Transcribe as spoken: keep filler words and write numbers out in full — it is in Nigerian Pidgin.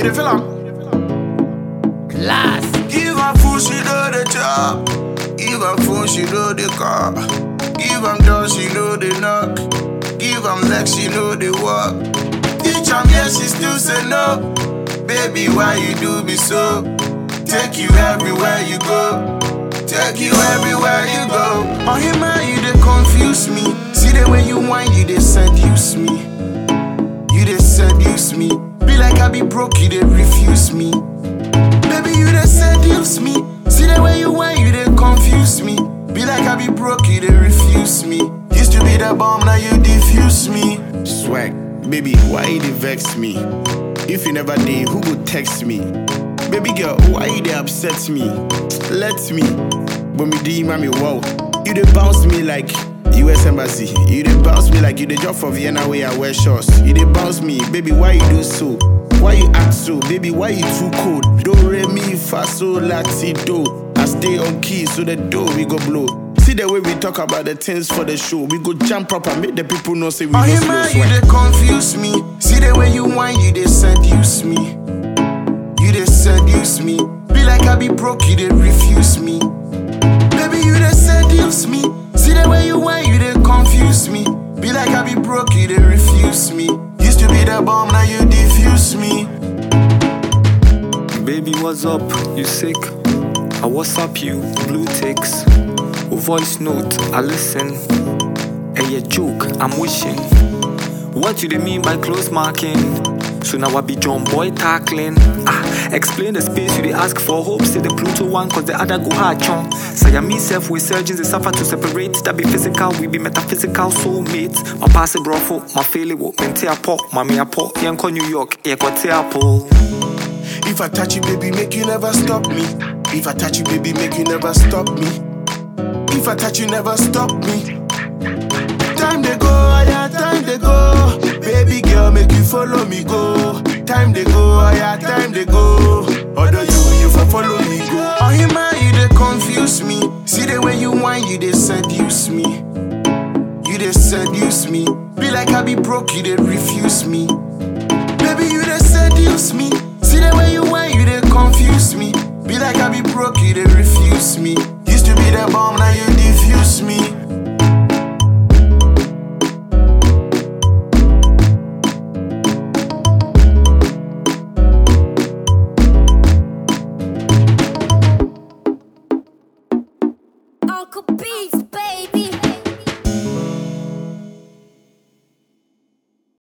the film. Class. Give her food, she know the job. Give her phone, she know the car. Give them doors, she know the knock. Give them legs, she know the walk. Teach them yes, she still say no. Baby, why you do me so? Take you everywhere you go. Take you everywhere you go. Oh, hey man, you they confuse me. See the way you whine, you they seduce me. You they seduce me. Be like I be broke, you they refuse me. Baby, you they seduce me. See the way you whine, you they confuse me. Be like I be broke, you they refuse me. Used to be the bomb, now you diffuse me. Swag, baby, why you dey vex me? If you never did, who would text me? Baby girl, why you dey upset me? Let me, but me D mommy, wow. You dey bounce me like U S Embassy. You dey bounce me like you dey drop for Vienna where I wear shorts. You dey bounce me, baby, why you do so? Why you act so? Baby, why you too cold? Do re mi fa so la ti do. I stay on key so the door we go blow. See the way we talk about the things for the show. We go jump up and make the people know say we oh, go hey slow man, swag. you they confuse me. See the way you whine, you they seduce me. You they seduce me. Be like I be broke, you they refuse me. Baby, you they seduce me. See the way you whine, you they confuse me. Be like I be broke, you they refuse me. Used to be the bomb, now you diffuse me. Baby, what's up? You sick? I WhatsApp you, blue ticks. A voice note, I listen. A joke, I'm wishing. What do they mean by close marking? So now I be John Boy tackling. Ah, explain the space you they ask for. Hope say the Pluto one cause the other go hard chon. Say I myself with surgeons they suffer to separate. That be physical, we be metaphysical soulmates. My pass it brofo, my failure wo mente apo, mami apo, yanko New York, yako te apple. If I touch you, baby, make you never stop me. If I touch you, baby, make you never stop me. If I touch you, never stop me. Time they go, yeah, time they go. Baby girl, make you follow me go. Time they go, yeah, time they go. Other you, you for follow me go. Oh, hey man, you they confuse me. See the way you whine, you they seduce me. You they seduce me. Be like I be broke, you they refuse me. Baby, you they seduce me. See the way you whine, you they confuse me. Be like I be broke, you they refuse me. Used to be the bomb, now you diffuse me. Uncle Beats, baby.